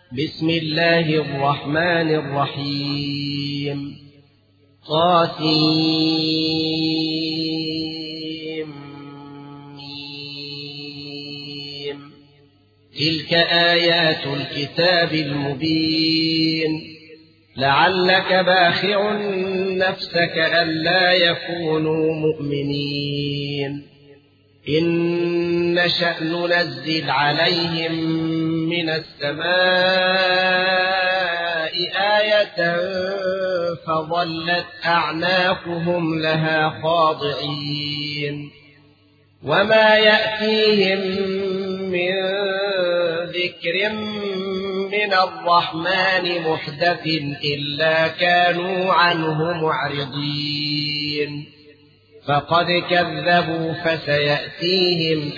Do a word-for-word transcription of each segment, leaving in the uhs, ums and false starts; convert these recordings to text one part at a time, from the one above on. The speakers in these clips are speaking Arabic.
بسم الله الرحمن الرحيم طاسيم ميم. تلك آيات الكتاب المبين لعلك باخع نفسك ألا يكونوا مؤمنين إن نشأ ننزل عليهم من السماء آية فظلت أعناقهم لها خاضعين وما يأتيهم من ذكر من الرحمن محدث إلا كانوا عنه معرضين فقد كذبوا فسيأتيهم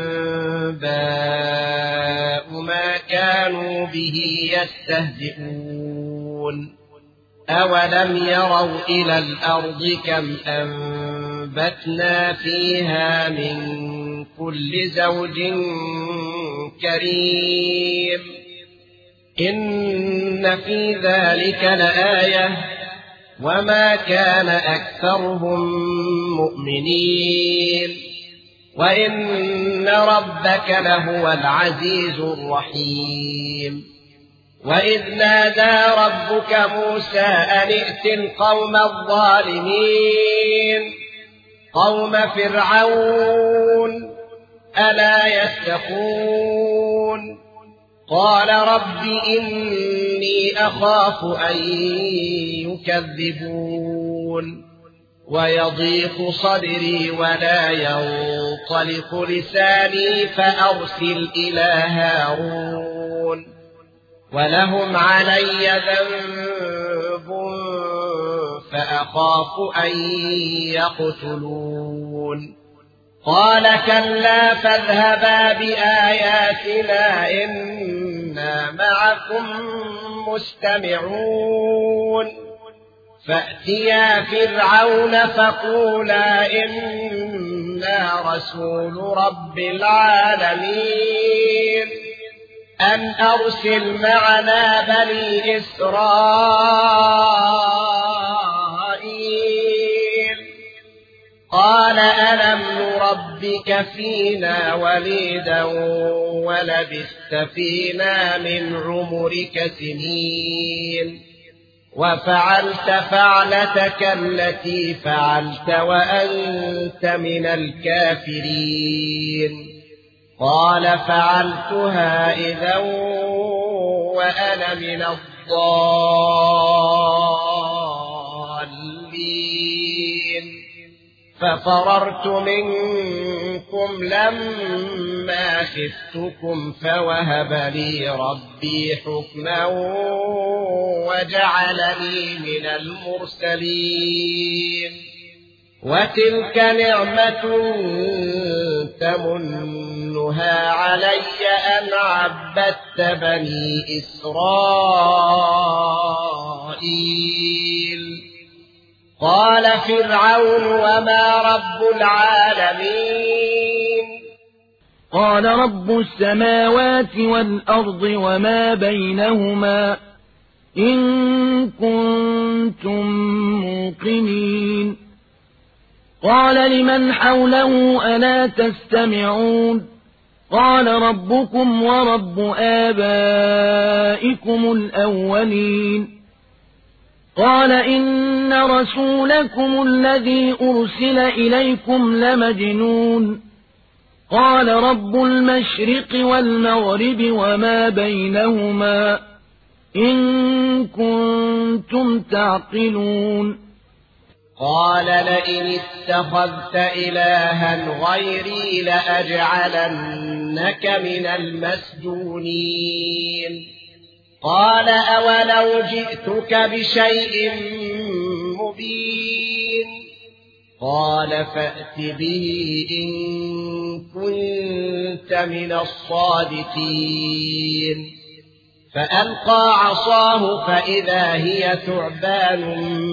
أنباء ما كانوا به يستهزئون أولم يروا إلى الأرض كم أنبتنا فيها من كل زوج كريم إن في ذلك لآية وما كان أكثرهم مؤمنين وإن ربك لهو العزيز الرحيم وإذ نادى ربك موسى أن ائت القوم الظالمين قوم فرعون ألا يتقون قال رب إني أخاف أن يكذبون ويضيق صدري ولا ينطلق لساني فأرسل إلى هارون ولهم علي ذنب فأخاف أن يقتلون قال كلا فاذهبا بآياتنا إنا معكم مستمعون فأتيا فرعون فقولا إنا رسول رب العالمين أن أرسل معنا بني إسرائيل قال ألم نربك فينا وليدا ولبثت فينا من عمرك سنين وفعلت فعلتك التي فعلت وأنت من الكافرين قال فعلتها إذا وأنا من الضالين ففررت منكم لما خفتكم فوهب لي ربي حكما وجعلني من المرسلين وتلك نعمة تمنها علي أن عبدت بني إسرائيل قال فرعون وما رب العالمين قال رب السماوات والأرض وما بينهما إن كنتم موقنين قال لمن حوله ألا تستمعون قال ربكم ورب آبائكم الأولين قال إن رسولكم الذي أرسل إليكم لمجنون قال رب المشرق والمغرب وما بينهما إن كنتم تعقلون قال لئن اتخذت إلها غيري لأجعلنك من المسجونين قال أولو جئتك بشيء مبين قال فأت به إن كنت من الصادقين فألقى عصاه فإذا هي ثعبان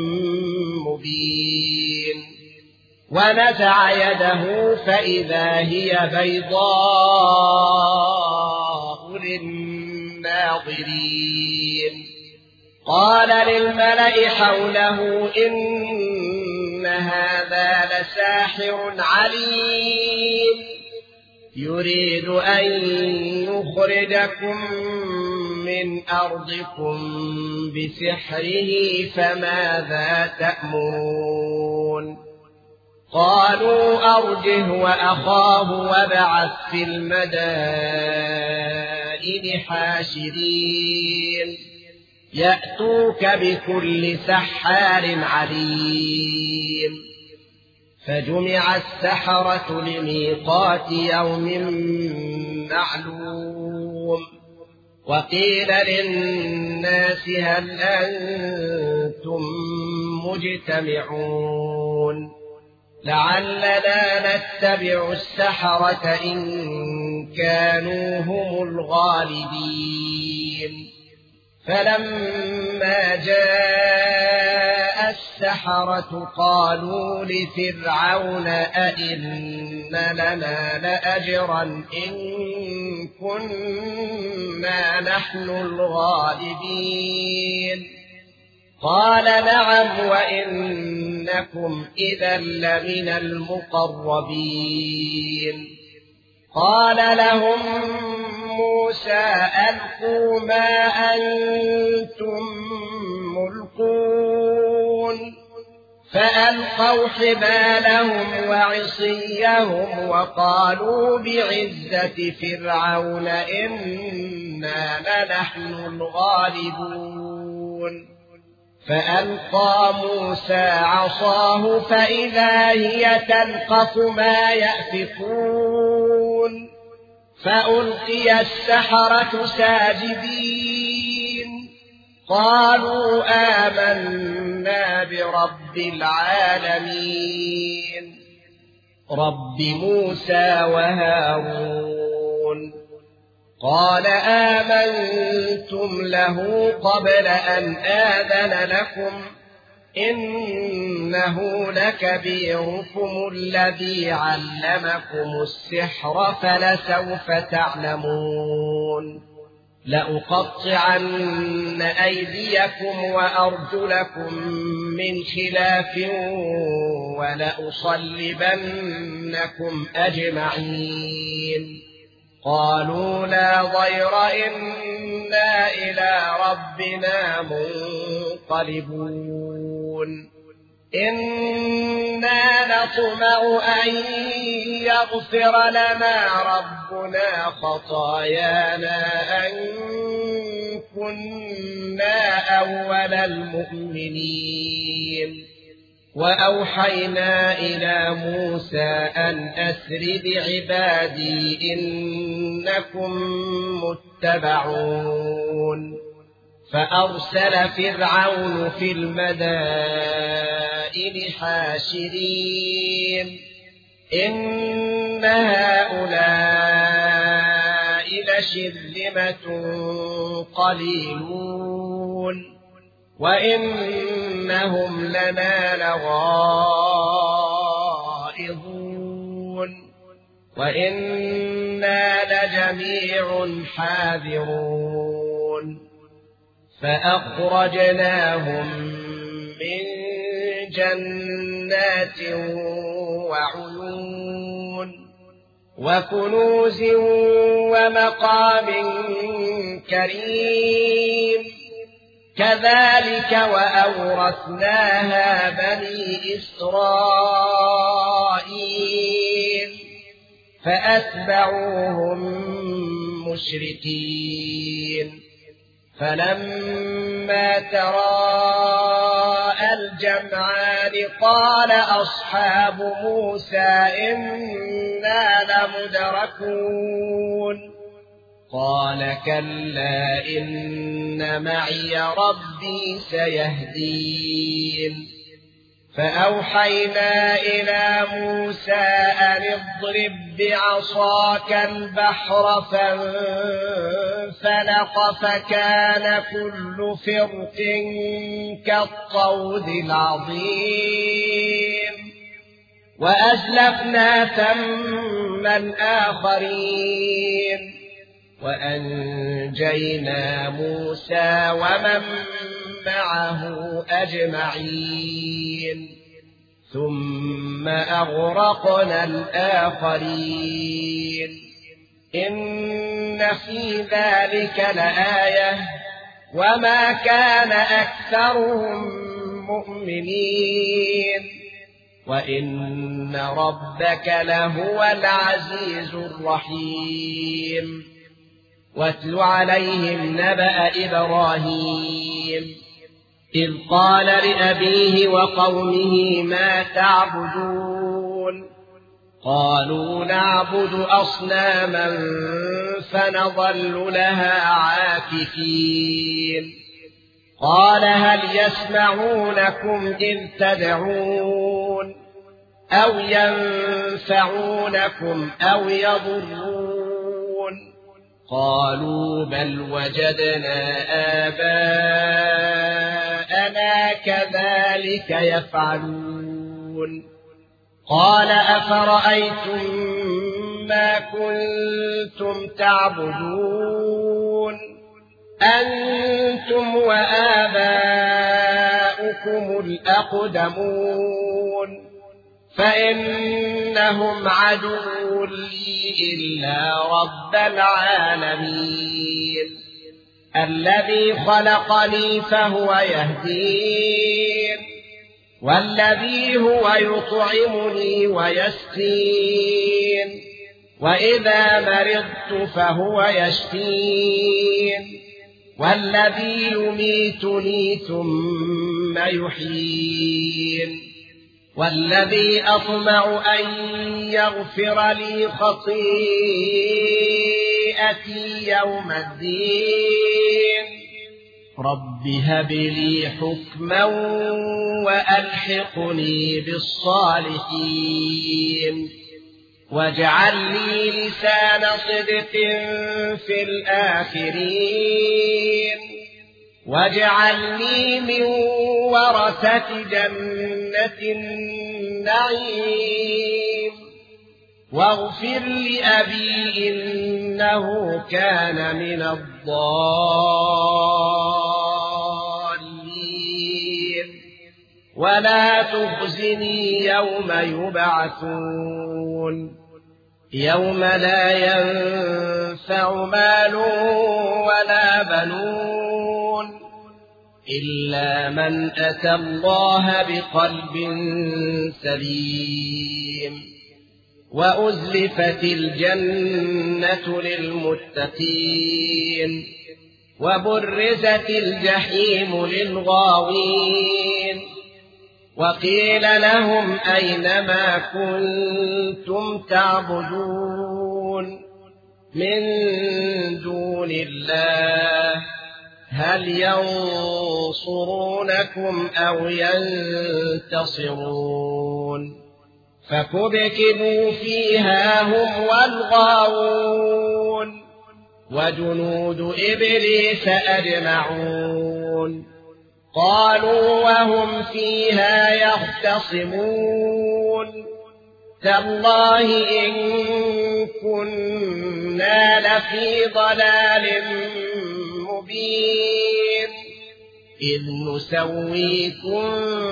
مبين ونزع يده فإذا هي بيضاء للناظرين الناظرين قال للملأ حوله إن هذا لساحر عليم يريد أن يخرجكم من أرضكم بسحره فماذا تأمرون قالوا أرجه وأخاه وابعث في المدائن حاشرين يأتوك بكل سحار عليم فجمع السحرة لميقات يوم معلوم وقيل للناس هل أنتم مجتمعون لعلنا نتبع السحرة إن كانوا هم الغالبين فلما جاء السحرة قالوا لفرعون أئن لنا لأجرا إن كنا نحن الغالبين قال نعم وإنكم إذا لمن المقربين قال لهم موسى ألقوا ما أنتم ملقون فألقوا حبالهم وعصيهم وقالوا بعزة فرعون إنا لنحن الغالبون فألقى موسى عصاه فإذا هي تلقف ما يأفكون فألقي السحرة ساجدين قالوا آمنا برب العالمين رب موسى وهارون قال آمنتم له قبل أن آذن لكم إنه لكبيركم الذي علمكم السحر فلسوف تعلمون لأقطعن أيديكم وأرجلكم من خلاف ولأصلبنكم أجمعين قالوا لا ضير إنا إلى ربنا منقلبون إنا نطمع أن يغفر لنا ربنا خطايانا أن كنا أول المؤمنين وأوحينا إلى موسى أن أسر بعبادي إنكم متبعون فأرسل فرعون في المدائن حاشرين إن هؤلاء لشرذمة قليلون وإنهم لنا لغائظون وإنا لجميع حاذرون فأخرجناهم من جنات وعيون وكنوز ومقام كريم كذلك وأورثناها بني إسرائيل فأتبعوهم مشركين فلما تراءى الجمعان قال أصحاب موسى إنا لمدركون قال كلا إن معي ربي سيهدين فأوحينا إلى موسى أن اضرب بعصاك البحر فانفلق فكان كل فرق كالطود العظيم وأزلفنا ثم الآخرين وأنجينا موسى ومن معه أجمعين ثم أغرقنا الآخرين إن في ذلك لآية وما كان أكثرهم مؤمنين وإن ربك لهو العزيز الرحيم واتل عليهم نبأ إبراهيم إذ قال لأبيه وقومه ما تعبدون قالوا نعبد أصناما فنظل لها عاكفين قال هل يسمعونكم إذ تدعون أو ينفعونكم أو يضرون قالوا بل وجدنا آباءنا كذلك يفعلون قال أفرأيتم ما كنتم تعبدون أنتم وآباؤكم الأقدمون فإنهم عدو لي إلا رب العالمين الذي خلقني فهو يهدين والذي هو يطعمني ويسقين وإذا مرضت فهو يشفين والذي يميتني ثم يحيين والذي أطمع أن يغفر لي خطيئتي يوم الدين رب هب لي حكما وألحقني بالصالحين واجعل لي لسان صدق في الآخرين واجعلني من ورثة جنة النعيم واغفر لأبي إنه كان من الضالين ولا تخزني يوم يبعثون يوم لا ينفع مال ولا بنون إلا من أتى الله بقلب سليم وأزلفت الجنة للمتقين وبرزت الجحيم للغاوين وقيل لهم أين ما كنتم تعبدون من دون الله هل ينصرونكم أو ينتصرون فكبكبوا فيها هم والغاوون وجنود إبليس أجمعون قالوا وهم فيها يختصمون تالله إن كنا لفي ضلال مبين إذ نسويكم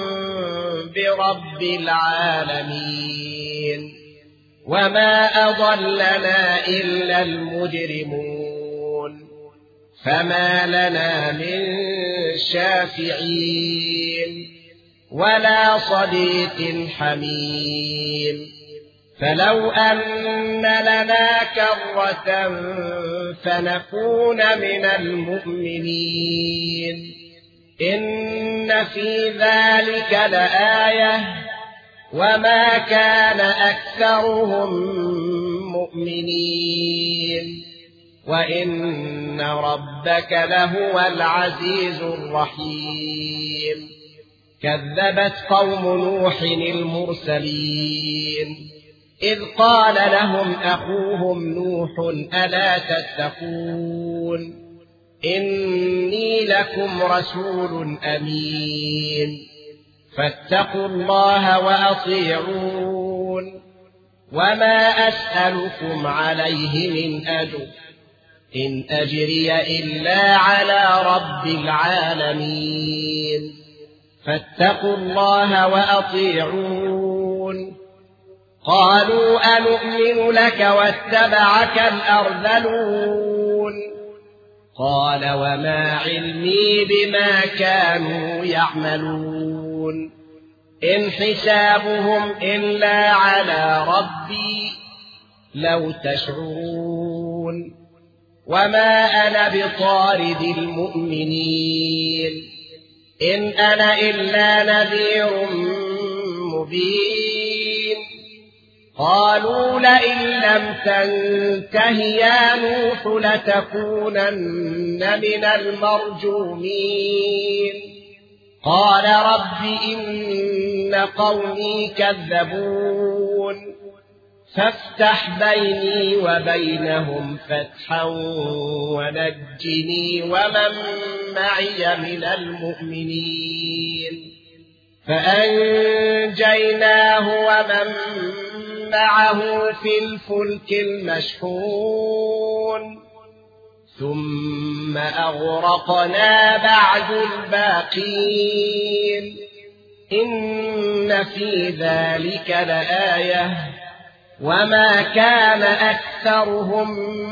برب العالمين وما أضلنا إلا المجرمون فما لنا من شافعين ولا صديق حميم فلو أن لنا كرة فنكون من المؤمنين إن في ذلك لآية وما كان أكثرهم مؤمنين وإن ربك لهو العزيز الرحيم كذبت قوم نوح المرسلين إذ قال لهم أخوهم نوح ألا تتقون إني لكم رسول أمين فاتقوا الله وأطيعون وما أسألكم عليه من أجر إن أجري إلا على رب العالمين فاتقوا الله وأطيعون قالوا أنؤمن لك واتبعك الأرذلون قال وما علمي بما كانوا يعملون إن حسابهم إلا على ربي لو تشعرون وما أنا بطارد المؤمنين إن أنا إلا نذير مبين قالوا لئن لم تنته يا نوح لتكونن من المرجومين قال رب إن قومي كذبون فافتح بيني وبينهم فتحا ونجني ومن معي من المؤمنين فأنجيناه ومن معه في الفلك المشحون ثم أغرقنا بعد الباقين إن في ذلك لآية وما كان أكثرهم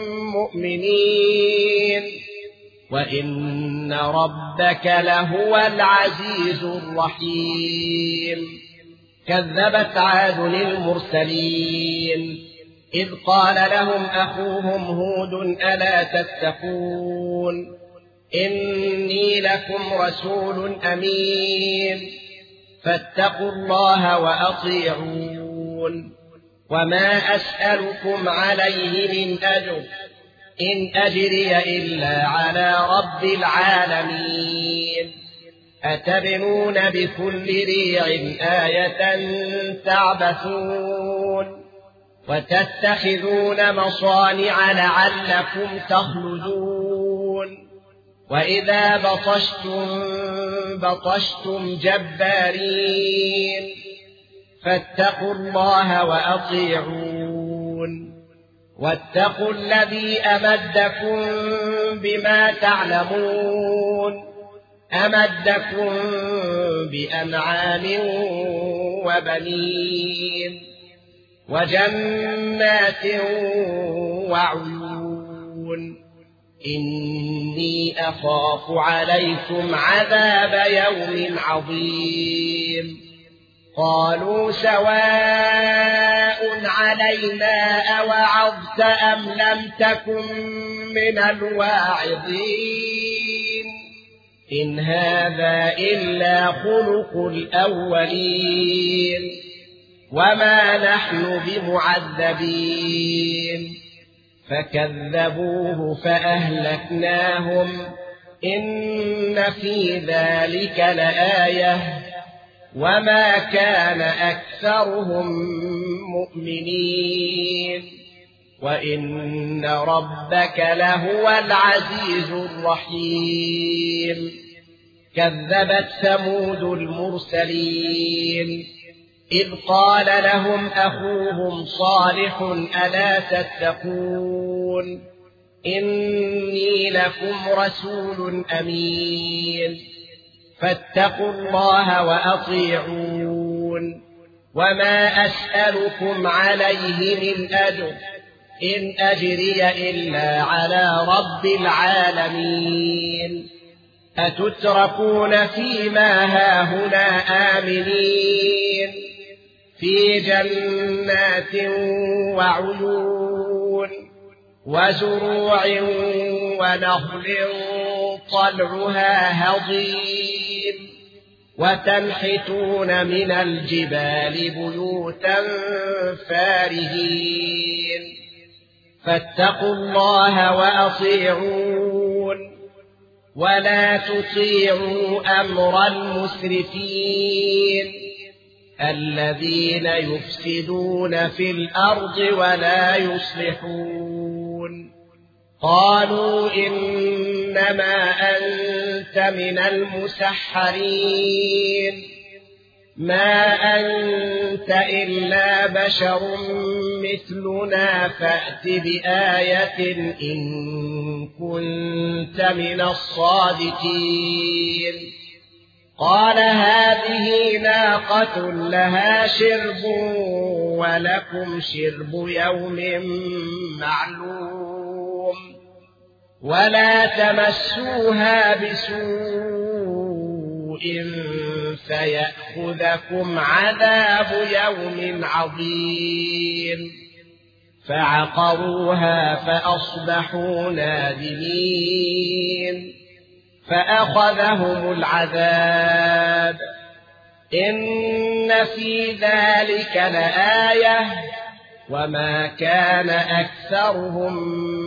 مؤمنين وإن ربك لهو العزيز الرحيم كذبت عاد المرسلين إذ قال لهم أخوهم هود ألا تتقون إني لكم رسول أمين فاتقوا الله وأطيعون وما أسألكم عليه من أجر إن أجري إلا على رب العالمين أتبنون بكل ريع آية تعبثون وتتخذون مصانع لعلكم تخلدون وإذا بطشتم بطشتم جبارين فاتقوا الله وأطيعون واتقوا الذي أمدكم بما تعلمون أمدكم بأنعام وبنين وجنات وعيون إني أخاف عليكم عذاب يوم عظيم قالوا سواء علينا أوعظت أم لم تكن من الواعظين إن هذا إلا خلق الأولين وما نحن بمعذبين فكذبوه فأهلكناهم إن في ذلك لآية وما كان أكثرهم مؤمنين وإن ربك لهو العزيز الرحيم كذبت ثمود المرسلين إذ قال لهم أخوهم صالح ألا تتقون إني لكم رسول أمين فاتقوا الله وأطيعون وما أسألكم عليه من أجر إن أجري إلا على رب العالمين أتتركون فيما هاهنا آمنين في جنات وعيون وزروع ونخل طلعها هضيم وتنحتون من الجبال بيوتا فارهين فاتقوا الله وأطيعون ولا تطيعوا أمر المسرفين الذين يفسدون في الأرض ولا يصلحون قالوا إنما أنت من المسحرين ما أنت إلا بشر مثلنا فأت بآية إن كنت من الصادقين قال هذه ناقة لها شرب ولكم شرب يوم معلوم ولا تمسوها بسوء فيأخذكم عذاب يوم عظيم فعقروها فأصبحوا نادمين فأخذهم العذاب إن في ذلك لآية وما كان أكثرهم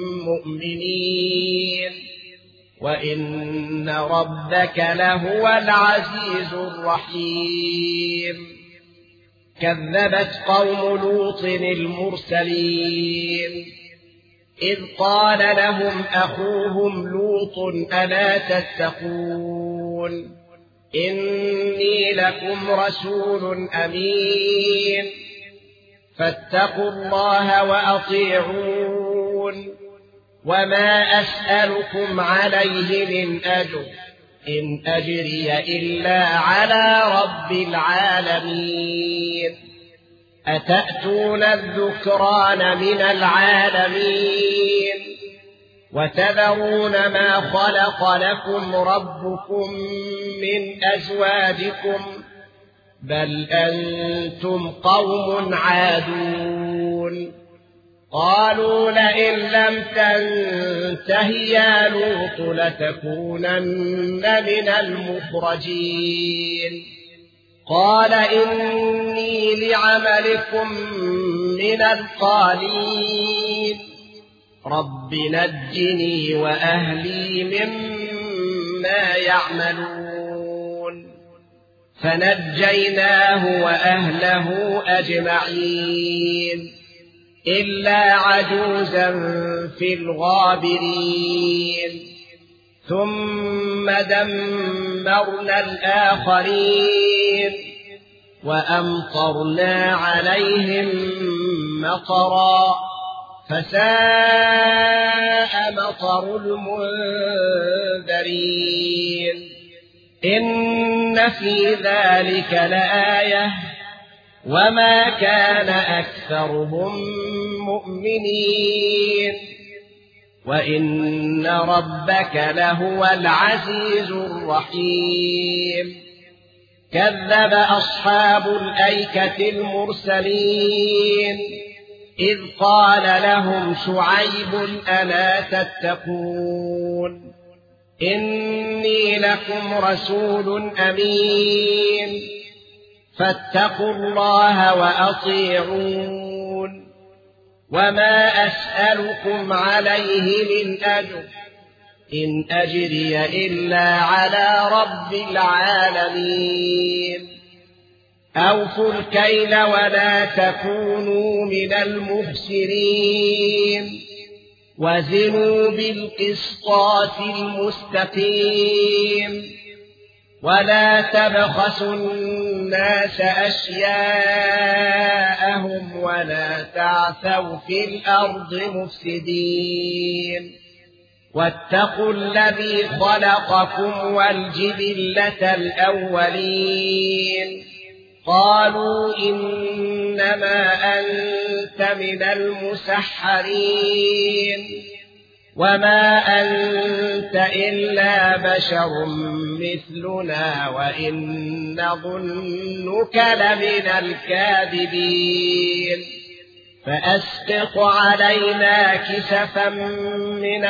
مؤمنين وإن ربك لهو العزيز الرحيم كذبت قوم لوط المرسلين إذ قال لهم أخوهم لوط ألا تتقون إني لكم رسول أمين فاتقوا الله وأطيعون وما أسألكم عليه من أجر إن أجري إلا على رب العالمين أتأتون الذكران من العالمين وتذرون ما خلق لكم ربكم من أزواجكم بل أنتم قوم عادون قالوا لئن لم تنته يا لوط لتكونن من المخرجين قال إني لعملكم من القالين رب نجني وأهلي مما يعملون فنجيناه وأهله أجمعين إلا عجوزا في الغابرين ثم دمرنا الآخرين وأمطرنا عليهم مطرا فساء مطر المنذرين إن في ذلك لآية وما كان أكثرهم مؤمنين وإن ربك لهو العزيز الرحيم كذب أصحاب الأيكة المرسلين إذ قال لهم شعيب ألا تتقون إني لكم رسول أمين فاتقوا الله وأطيعون وما أسألكم عليه من أجر إن أجري إلا على رب العالمين أوفوا الكيل ولا تكونوا من المخسرين وزنوا بالقسطاس المستقيم ولا تبخسوا الناس أشياءهم ولا تعثوا في الأرض مفسدين واتقوا الذي خلقكم والجبلة الأولين قالوا إنما أنت من المسحرين وما أنت إلا بشر مثلنا وإن نظنك لمن الكاذبين فأسقط علينا كسفا من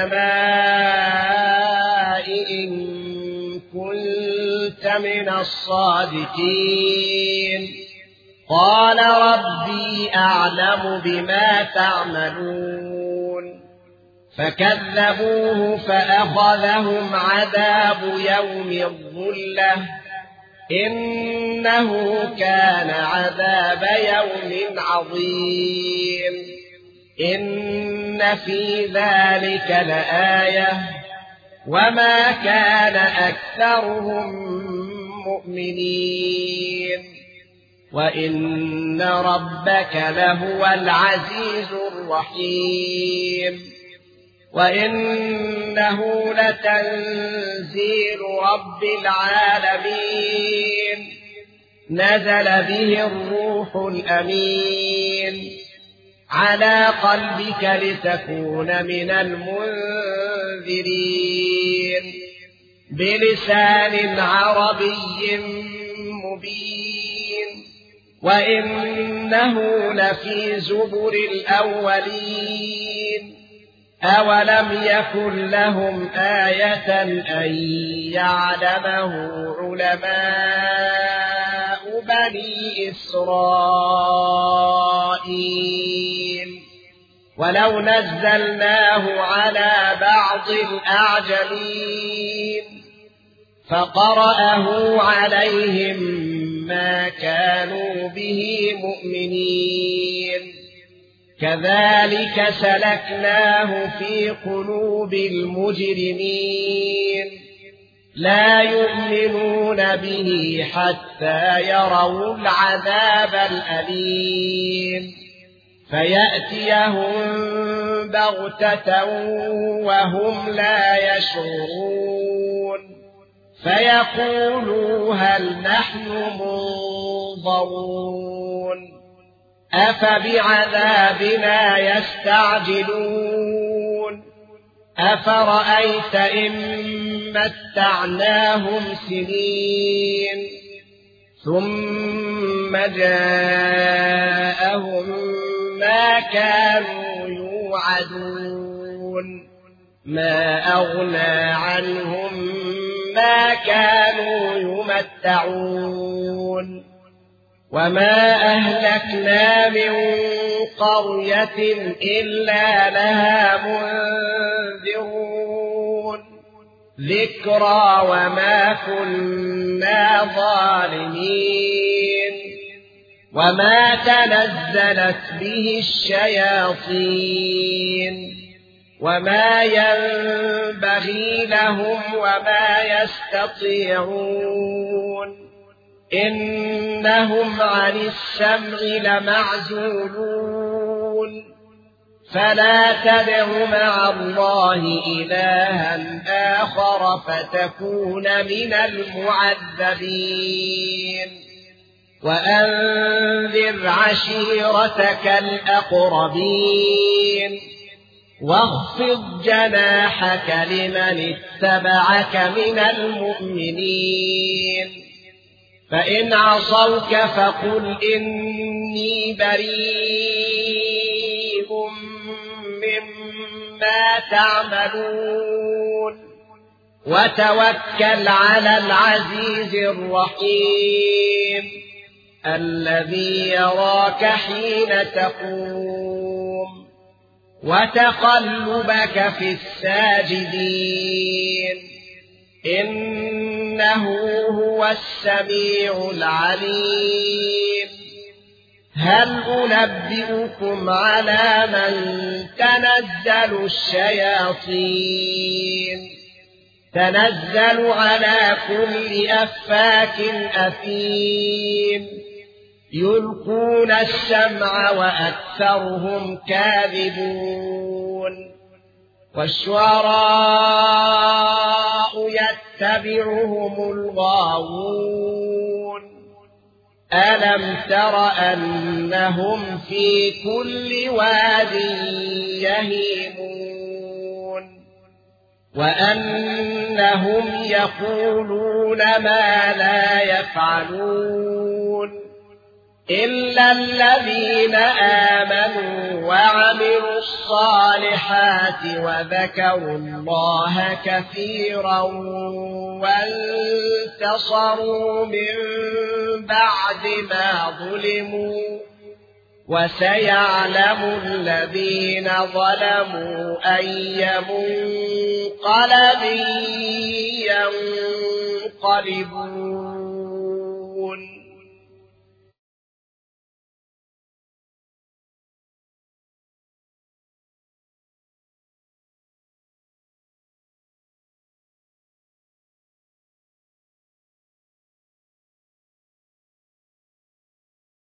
السماء إن كنت من الصادقين قال ربي أعلم بما تعملون فكذبوه فأخذهم عذاب يوم الظلة إنه كان عذاب يوم عظيم إن في ذلك لآية وما كان أكثرهم المؤمنين وإن ربك لهو العزيز الرحيم وإنه لتنزيل رب العالمين نزل به الروح الأمين على قلبك لتكون من المنذرين بلسان عربي مبين وإنه لفي زبر الأولين أولم يكن لهم آية أن يعلمه علماء بني إسرائيل ولو نزلناه على بعض الأعجمين فقرأه عليهم ما كانوا به مؤمنين كذلك سلكناه في قلوب المجرمين لا يؤمنون به حتى يروا العذاب الأليم فيأتيهم بغتة وهم لا يشعرون فيقولوا هل نحن منظرون أفبعذابنا يستعجلون أفرأيت إن متعناهم سنين ثم جاءهم ما كانوا يوعدون ما أغنى عنهم ما كانوا يمتعون وما أهلكنا من قرية إلا لها منذرون ذكرى وما كنا ظالمين وما تنزلت به الشياطين وما ينبغي لهم وما يستطيعون إنهم عن السمع لمعزولون فلا تدع مع الله إلها آخر فتكون من المعذبين وأنذر عشيرتك الأقربين واخفض جناحك لمن اتبعك من المؤمنين فإن عصوك فقل إني بريء مما تعملون وتوكل على العزيز الرحيم الذي يراك حين تقوم وتقلبك في الساجدين إنه هو السميع العليم هل أنبئكم على من تنزل الشياطين تنزل على كل أفاك أثيم يلقون السمع وأكثرهم كاذبون والشعراء يتبعهم الغاوون ألم تر أنهم في كل واد يهيمون وأنهم يقولون ما لا يفعلون إلا الذين آمنوا وعملوا الصالحات وذكروا الله كثيرا وانتصروا من بعد ما ظلموا وسيعلم الذين ظلموا أي منقلب ينقلبون